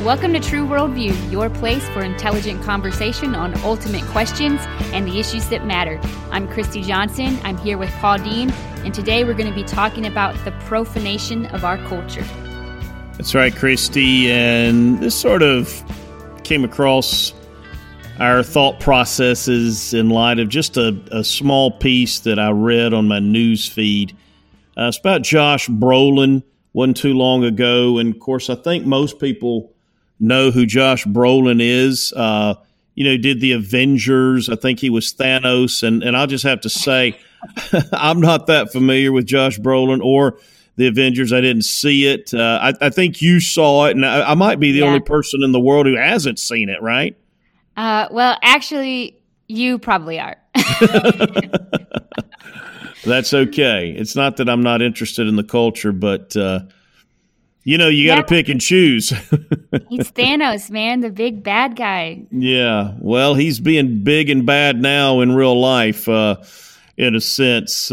Welcome to True Worldview, your place for intelligent conversation on ultimate questions and the issues that matter. I'm Christy Johnson. I'm here with Paul Dean, and today we're going to be talking about the profanation of our culture. That's right, Christy, and this sort of came across our thought processes in light of just a small piece that I read on my news feed. It's about Josh Brolin, wasn't too long ago, and of course I think most people know who Josh Brolin is. Did the Avengers. I think he was Thanos. And I'll just have to say, I'm not that familiar with Josh Brolin or the Avengers. I didn't see it. I think you saw it, and I might be the only person in the world who hasn't seen it, right? Well, actually, you probably are. That's okay. It's not that I'm not interested in the culture, but you got to pick and choose. He's Thanos, man, the big bad guy. Yeah, well, he's being big and bad now in real life, in a sense.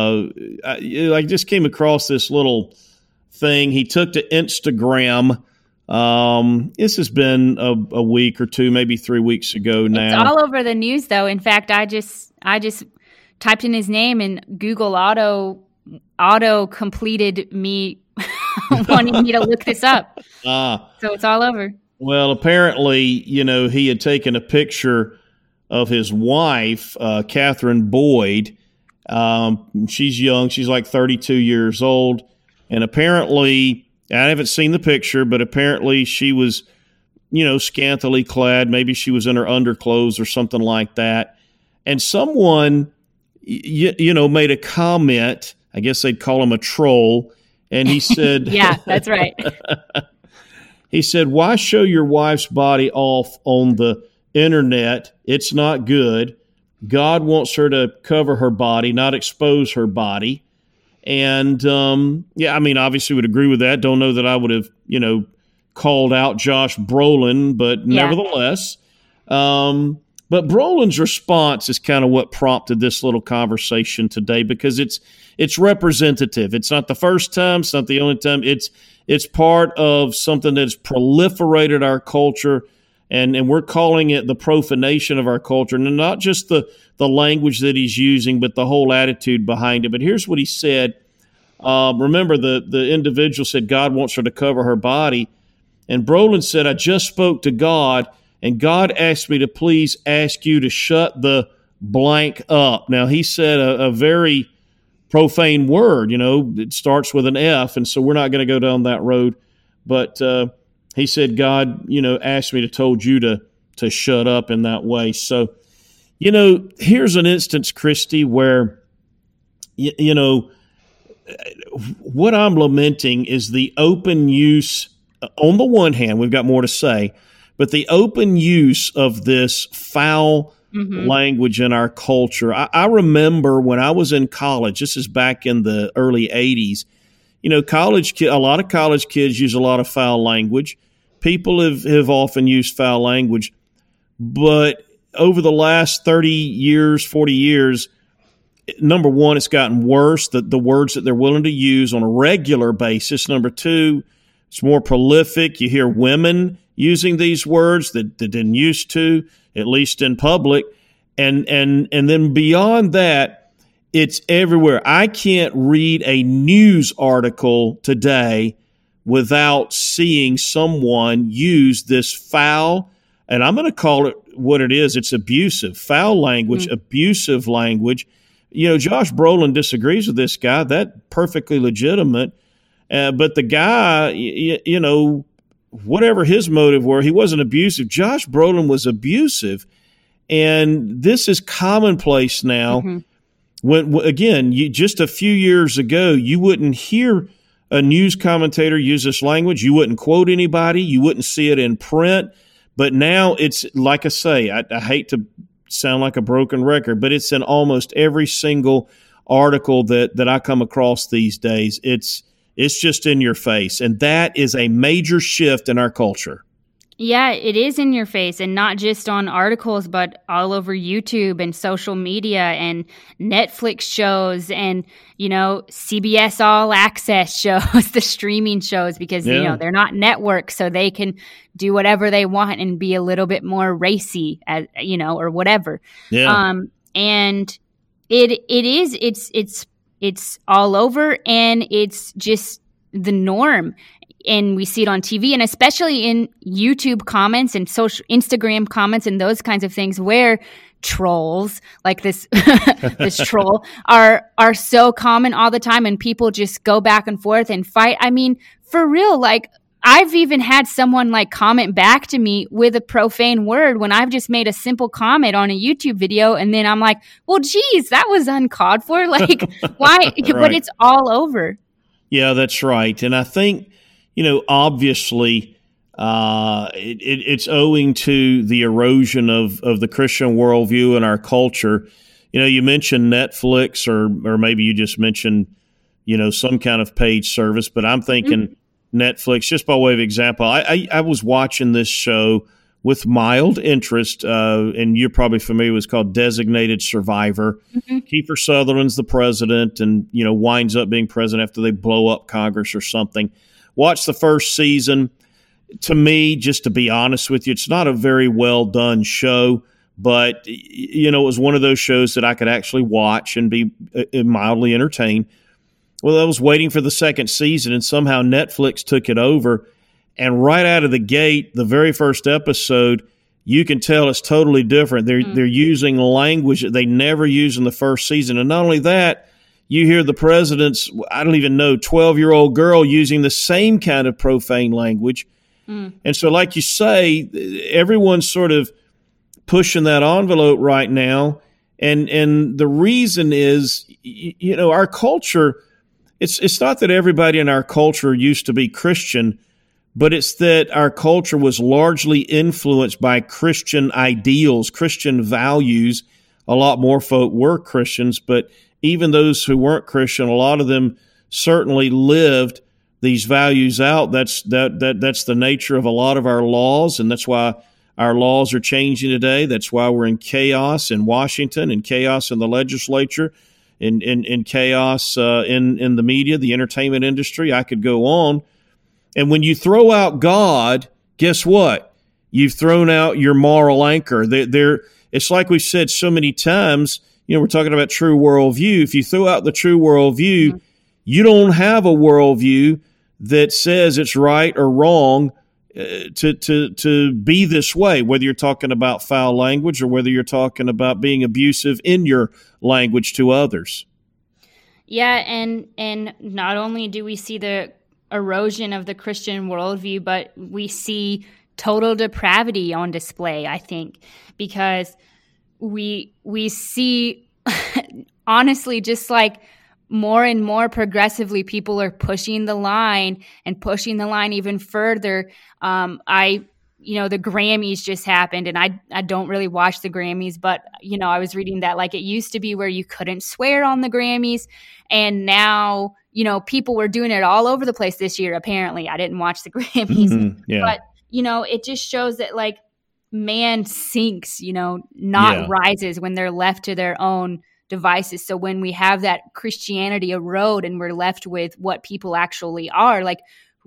I just came across this little thing. He took to Instagram. This has been a week or two, maybe 3 weeks ago now. It's all over the news, though. In fact, I just typed in his name, and Google auto completed me wanting me to look this up. So it's all over. Well, apparently, he had taken a picture of his wife, Catherine Boyd. She's young. She's like 32 years old. And apparently, I haven't seen the picture, but apparently she was, scantily clad. Maybe she was in her underclothes or something like that. And someone, made a comment. I guess they'd call him a troll. And he said, yeah, that's right. He said, why show your wife's body off on the internet? It's not good. God wants her to cover her body, not expose her body. And, obviously would agree with that. Don't know that I would have, called out Josh Brolin, but nevertheless. But Brolin's response is kind of what prompted this little conversation today, because it's representative. It's not the first time. It's not the only time. It's part of something that's proliferated our culture, and we're calling it the profanation of our culture. And not just the language that he's using, but the whole attitude behind it. But here's what he said. Remember, the individual said God wants her to cover her body. And Brolin said, I just spoke to God, and God asked me to please ask you to shut the blank up. Now, he said a very profane word, it starts with an F, and so we're not going to go down that road. But he said, God, asked me to told you to shut up in that way. So, here's an instance, Christy, where, what I'm lamenting is the open use. On the one hand, we've got more to say, but the open use of this foul language in our culture. I remember when I was in college, this is back in the early 80s, a lot of college kids use a lot of foul language. People have often used foul language, but over the last 30 years, 40 years, number one, it's gotten worse, the words that they're willing to use on a regular basis. Number two, it's more prolific. You hear women using these words that didn't used to, at least in public. And then beyond that, it's everywhere. I can't read a news article today without seeing someone use this foul, and I'm going to call it what it is. It's abusive, foul language, abusive language. Josh Brolin disagrees with this guy. That's perfectly legitimate. But the guy, whatever his motive were, he wasn't abusive. Josh Brolin was abusive. And this is commonplace now. When again, just a few years ago, you wouldn't hear a news commentator use this language. You wouldn't quote anybody. You wouldn't see it in print. But now it's, like I say, I hate to sound like a broken record, but it's in almost every single article that I come across these days. It's just in your face. And that is a major shift in our culture. Yeah, it is in your face, and not just on articles, but all over YouTube and social media and Netflix shows and, CBS All Access shows, the streaming shows, because, they're not networks, so they can do whatever they want and be a little bit more racy, or whatever. Yeah. And it's all over, and it's just the norm. And we see it on TV, and especially in YouTube comments and social Instagram comments and those kinds of things, where trolls like this this troll are so common all the time, and people just go back and forth and fight. I mean, for real, like I've even had someone like comment back to me with a profane word when I've just made a simple comment on a YouTube video, and then I'm like, well, geez, that was uncalled for. Like, why? Right. But it's all over. Yeah, that's right. And I think, obviously, it's owing to the erosion of the Christian worldview in our culture. You mentioned Netflix, or maybe you just mentioned, some kind of paid service, but I'm thinking Netflix, just by way of example. I was watching this show with mild interest, and you're probably familiar with, it's called Designated Survivor. Mm-hmm. Kiefer Sutherland's the president and, winds up being president after they blow up Congress or something. Watch the first season. To me, just to be honest with you, it's not a very well done show, but, it was one of those shows that I could actually watch and be mildly entertained. Well, I was waiting for the second season, and somehow Netflix took it over. And right out of the gate, the very first episode, you can tell it's totally different. They're using language that they never used in the first season. And not only that, you hear the president's, 12-year-old girl using the same kind of profane language. And so, like you say, everyone's sort of pushing that envelope right now. And the reason is, our culture, it's not that everybody in our culture used to be Christian, but it's that our culture was largely influenced by Christian ideals, Christian values. A lot more folk were Christians, but even those who weren't Christian, a lot of them certainly lived these values out. That's the nature of a lot of our laws, and that's why our laws are changing today. That's why we're in chaos in Washington, and chaos in the legislature, in chaos in the media, the entertainment industry. I could go on. And when you throw out God, guess what? You've thrown out your moral anchor. It's like we've said so many times, we're talking about true worldview. If you throw out the true worldview, you don't have a worldview that says it's right or wrong to be this way, whether you're talking about foul language or whether you're talking about being abusive in your language to others. Yeah, and not only do we see the erosion of the Christian worldview, but we see total depravity on display, I think, because we see, honestly, just like more and more progressively, people are pushing the line even further. The Grammys just happened, and I don't really watch the Grammys, but, I was reading that like it used to be where you couldn't swear on the Grammys, and now, people were doing it all over the place this year, apparently. I didn't watch the Grammys, but, it just shows that like man sinks, rises when they're left to their own devices. So when we have that Christianity erode and we're left with what people actually are, like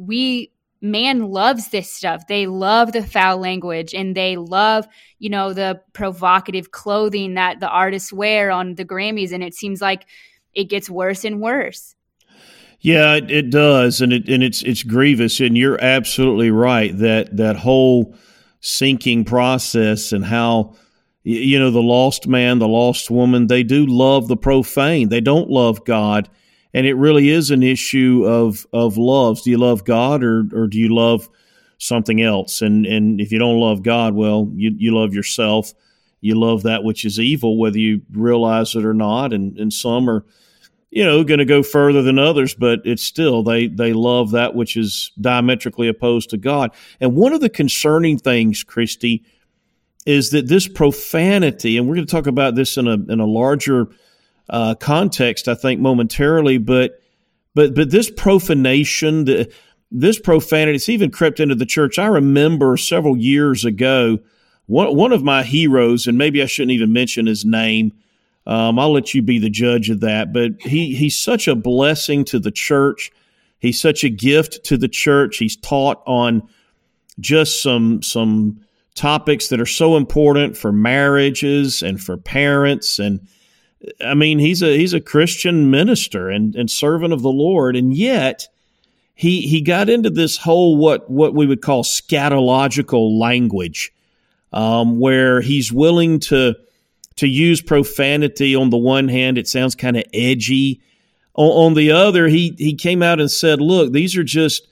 man loves this stuff. They love the foul language, and they love, the provocative clothing that the artists wear on the Grammys. And it seems like it gets worse and worse. Yeah, it does. And it's grievous. And you're absolutely right that whole sinking process, and how, the lost man, the lost woman, they do love the profane. They don't love God. And it really is an issue of loves. Do you love God or do you love something else? And if you don't love God, well, you love yourself. You love that which is evil, whether you realize it or not. And some are, going to go further than others, but it's still, they love that which is diametrically opposed to God. And one of the concerning things, Christy, is that this profanity, and we're going to talk about this in a larger context, I think, momentarily, but this profanation, this profanity, it's even crept into the church. I remember several years ago, one of my heroes, and maybe I shouldn't even mention his name. I'll let you be the judge of that. But he's such a blessing to the church. He's such a gift to the church. He's taught on just some topics that are so important for marriages and for parents. And I mean, he's a Christian minister and servant of the Lord, and yet he got into this whole what we would call scatological language, where he's willing to use profanity. On the one hand, it sounds kind of edgy. On the other, he came out and said, "Look, these are just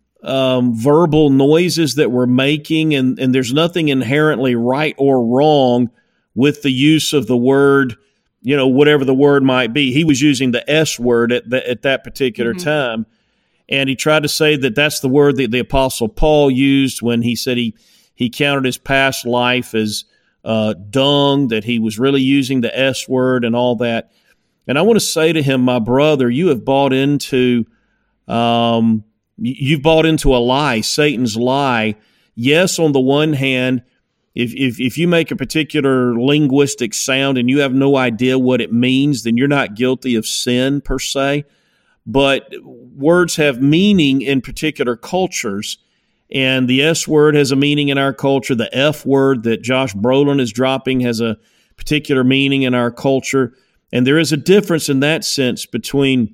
verbal noises that we're making, and there's nothing inherently right or wrong with the use of the word, whatever the word might be." He was using the S word at that particular time, and he tried to say that that's the word that the Apostle Paul used when he said he counted his past life as dung, that he was really using the S word and all that. And I want to say to him, my brother, you have bought into you've bought into a lie, Satan's lie. Yes, on the one hand, if you make a particular linguistic sound and you have no idea what it means, then you're not guilty of sin per se. But words have meaning in particular cultures, and the S word has a meaning in our culture. The F word that Josh Brolin is dropping has a particular meaning in our culture. And there is a difference in that sense between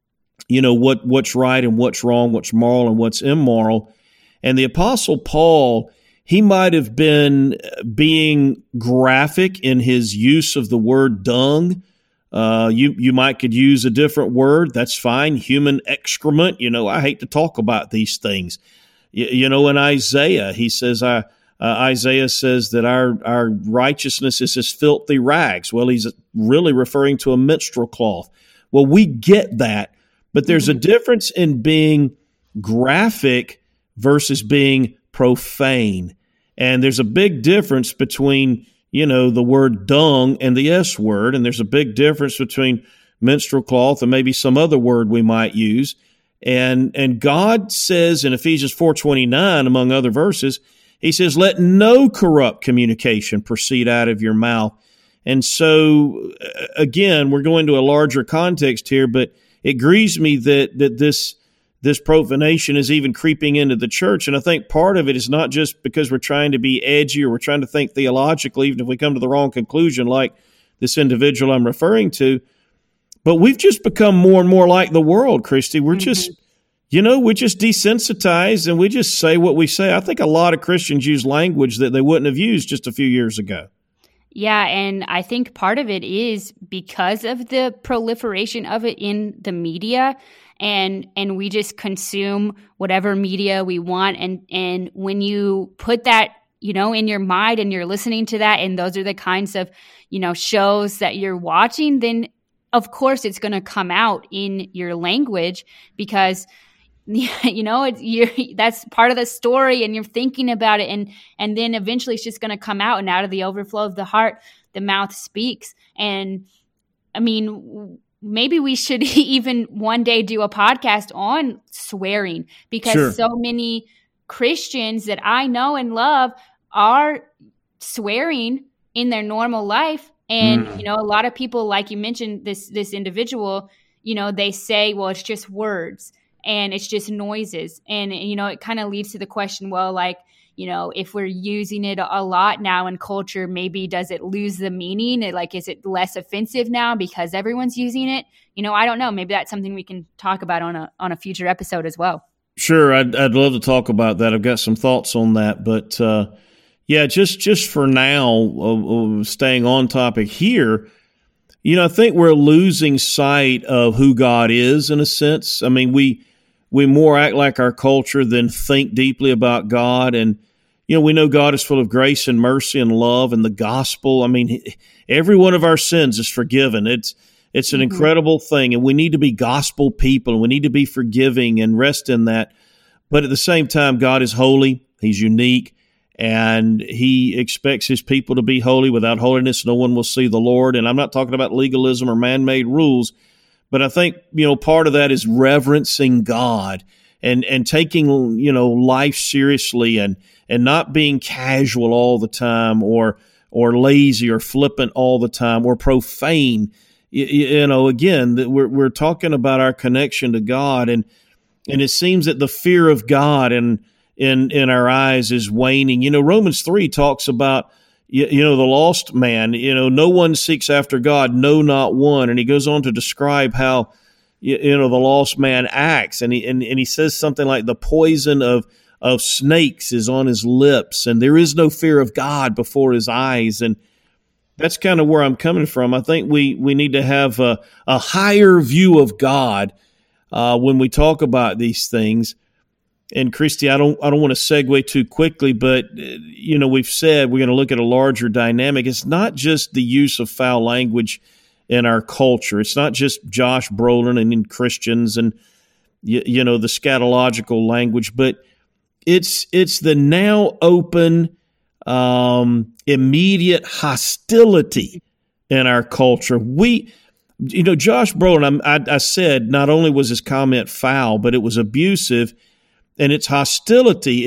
what's right and what's wrong, what's moral and what's immoral. And the Apostle Paul, he might have been being graphic in his use of the word dung. You could use a different word. That's fine. Human excrement. I hate to talk about these things. In Isaiah, he says, Isaiah says that our righteousness is as filthy rags. Well, he's really referring to a menstrual cloth. Well, we get that. But there's a difference in being graphic versus being profane. And there's a big difference between, the word dung and the S word. And there's a big difference between menstrual cloth and maybe some other word we might use. And God says in Ephesians 4:29, among other verses, he says, "Let no corrupt communication proceed out of your mouth." And so, again, we're going to a larger context here, but it grieves me that this profanation is even creeping into the church. And I think part of it is not just because we're trying to be edgy or we're trying to think theologically, even if we come to the wrong conclusion like this individual I'm referring to, but we've just become more and more like the world, Christy. We're just, we're just desensitized and we just say what we say. I think a lot of Christians use language that they wouldn't have used just a few years ago. Yeah, and I think part of it is because of the proliferation of it in the media, and we just consume whatever media we want. And when you put that, in your mind and you're listening to that, and those are the kinds of, shows that you're watching, then of course it's going to come out in your language because that's part of the story, and you're thinking about it, and then eventually it's just going to come out, and out of the overflow of the heart, the mouth speaks. And I mean, maybe we should even one day do a podcast on swearing, because so many Christians that I know and love are swearing in their normal life. And, a lot of people, like you mentioned, this individual, they say, well, it's just words. And it's just noises. And, it kind of leads to the question, well, if we're using it a lot now in culture, maybe does it lose the meaning? Is it less offensive now because everyone's using it? I don't know. Maybe that's something we can talk about on a future episode as well. Sure. I'd love to talk about that. I've got some thoughts on that. But, just for now, staying on topic here, I think we're losing sight of who God is in a sense. I mean, we more act like our culture than think deeply about God. And, we know God is full of grace and mercy and love and the gospel. I mean, every one of our sins is forgiven. It's an incredible thing. And we need to be gospel people. And we need to be forgiving and rest in that. But at the same time, God is holy. He's unique. And he expects his people to be holy. Without holiness, no one will see the Lord. And I'm not talking about legalism or man-made rules. But I think, part of that is reverencing God and taking, life seriously and not being casual all the time or lazy or flippant all the time or profane. Again, we're talking about our connection to God, and it seems that the fear of God in our eyes is waning. Romans 3 talks about, the lost man. No one seeks after God, no, not one. And he goes on to describe how, the lost man acts. And he says something like the poison of snakes is on his lips, and there is no fear of God before his eyes. And that's kind of where I'm coming from. I think we need to have a higher view of God when we talk about these things. And Christy, I don't want to segue too quickly, but we've said we're going to look at a larger dynamic. It's not just the use of foul language in our culture. It's not just Josh Brolin and Christians and the scatological language, but it's the now open, immediate hostility in our culture. Josh Brolin, I said not only was his comment foul, but it was abusive. And it's hostility.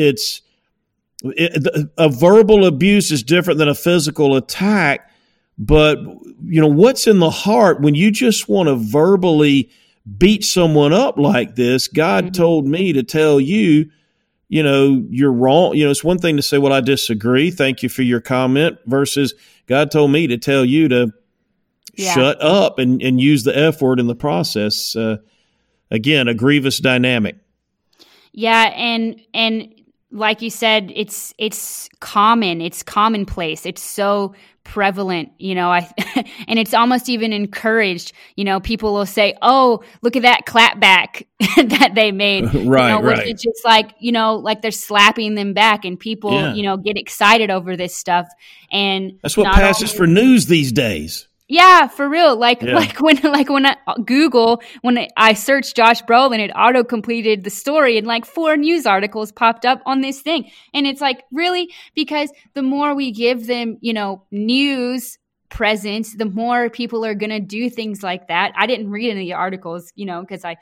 A verbal abuse is different than a physical attack. But, what's in the heart when you just want to verbally beat someone up like this? God told me to tell you, you're wrong. It's one thing to say, well, I disagree. Thank you for your comment, versus God told me to tell you to shut up and use the F word in the process. Again, a grievous dynamic. Yeah, and like you said, it's common, it's commonplace, it's so prevalent, and it's almost even encouraged. People will say, "Oh, look at that clapback that they made," right. Which is just like like they're slapping them back, and people get excited over this stuff, and that's what passes for news these days. Yeah, for real. Like when I searched Josh Brolin, it auto completed the story, and like 4 news articles popped up on this thing. And it's like, really? Because the more we give them, news presence, the more people are going to do things like that. I didn't read any of the articles, because I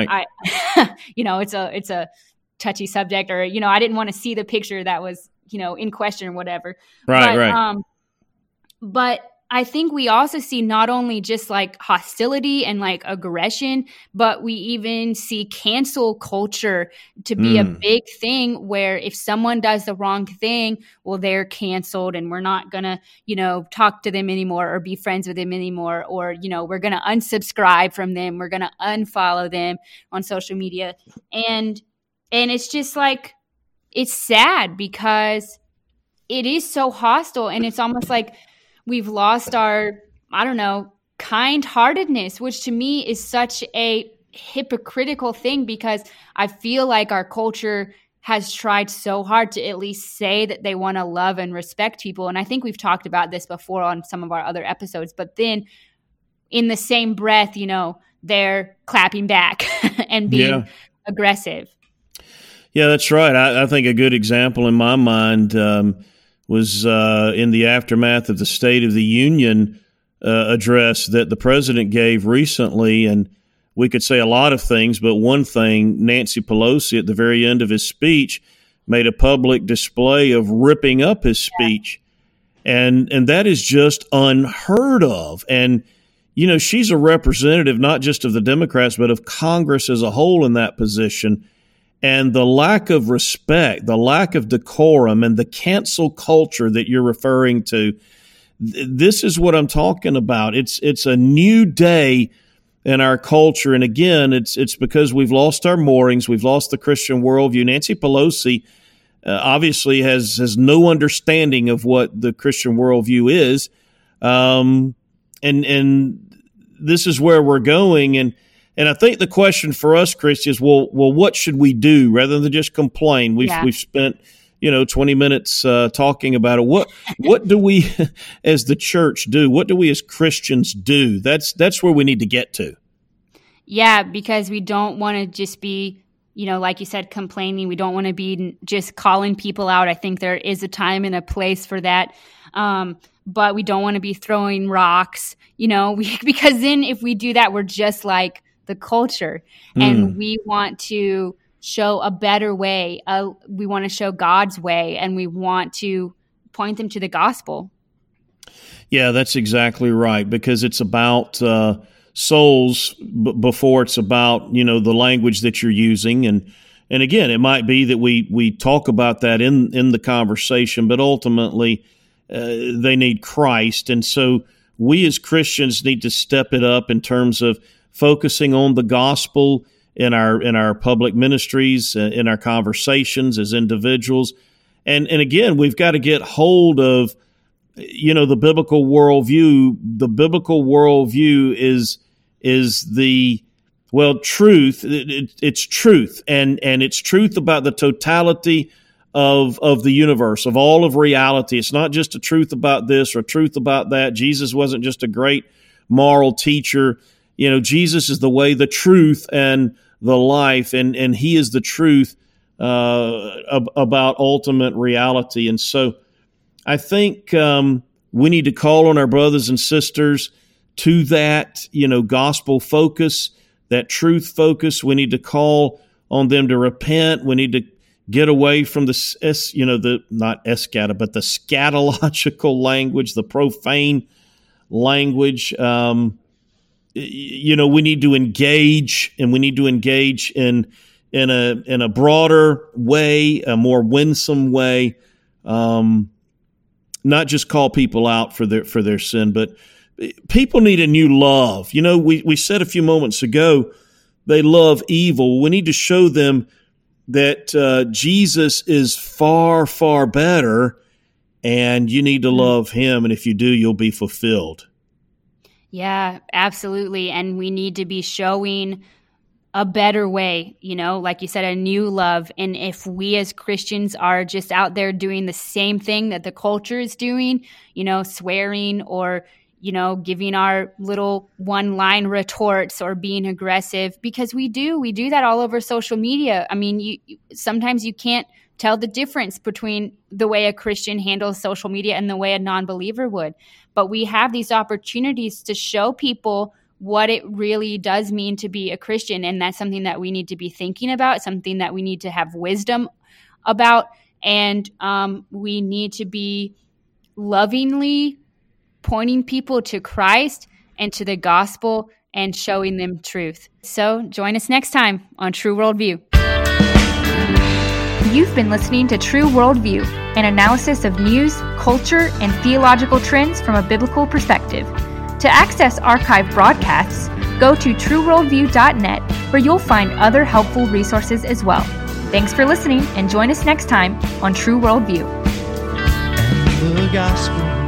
it's a touchy subject, or, I didn't want to see the picture that was, in question or whatever. Right. But I think we also see not only just like hostility and like aggression, but we even see cancel culture to be a big thing, where if someone does the wrong thing, well, they're canceled and we're not going to, talk to them anymore or be friends with them anymore. Or, we're going to unsubscribe from them. We're going to unfollow them on social media. And it's just like, it's sad because it is so hostile, and it's almost like we've lost our, kind-heartedness, which to me is such a hypocritical thing, because I feel like our culture has tried so hard to at least say that they want to love and respect people. And I think we've talked about this before on some of our other episodes, but then in the same breath, they're clapping back and being aggressive. Yeah, that's right. I think a good example in my mind was in the aftermath of the State of the Union address that the president gave recently. And we could say a lot of things, but one thing, Nancy Pelosi at the very end of his speech made a public display of ripping up his speech. And that is just unheard of. And, she's a representative not just of the Democrats, but of Congress as a whole in that position. And the lack of respect, the lack of decorum, and the cancel culture that you're referring to, this is what I'm talking about. It's a new day in our culture. And again, it's because we've lost our moorings. We've lost the Christian worldview. Nancy Pelosi obviously has no understanding of what the Christian worldview is. And this is where we're going. And I think the question for us, Christy, is, well, what should we do rather than just complain? We've spent, 20 minutes talking about it. What do we as the church do? What do we as Christians do? That's where we need to get to. Yeah, because we don't want to just be, like you said, complaining. We don't want to be just calling people out. I think there is a time and a place for that. But we don't want to be throwing rocks, because then if we do that, we're just like the culture, and we want to show a better way. We want to show God's way, and we want to point them to the gospel. Yeah, that's exactly right, because it's about souls before it's about, the language that you're using. And again, it might be that we talk about that in the conversation, but ultimately they need Christ. And so we as Christians need to step it up in terms of focusing on the gospel in our public ministries, in our conversations as individuals. And again, we've got to get hold of the biblical worldview. The biblical worldview is the truth. It's truth, and it's truth about the totality of the universe, of all of reality. It's not just a truth about this or a truth about that. Jesus wasn't just a great moral teacher. Jesus is the way, the truth, and the life, and He is the truth about ultimate reality. And so I think we need to call on our brothers and sisters to that, gospel focus, that truth focus. We need to call on them to repent. We need to get away from the scatological language, the profane language. We need to engage, and we need to engage in a broader way, a more winsome way. Not just call people out for their sin, but people need a new love. We said a few moments ago, they love evil. We need to show them that Jesus is far, far better, and you need to love Him. And if you do, you'll be fulfilled. Yeah, absolutely. And we need to be showing a better way, like you said, a new love. And if we as Christians are just out there doing the same thing that the culture is doing, swearing or, giving our little one-line retorts or being aggressive, because we do that all over social media. I mean, sometimes you can't tell the difference between the way a Christian handles social media and the way a non-believer would. But we have these opportunities to show people what it really does mean to be a Christian. And that's something that we need to be thinking about, something that we need to have wisdom about. And we need to be lovingly pointing people to Christ and to the gospel and showing them truth. So join us next time on True Worldview. You've been listening to True Worldview, an analysis of news, culture, and theological trends from a biblical perspective. To access archived broadcasts, go to trueworldview.net, where you'll find other helpful resources as well. Thanks for listening, and join us next time on True Worldview. And the gospel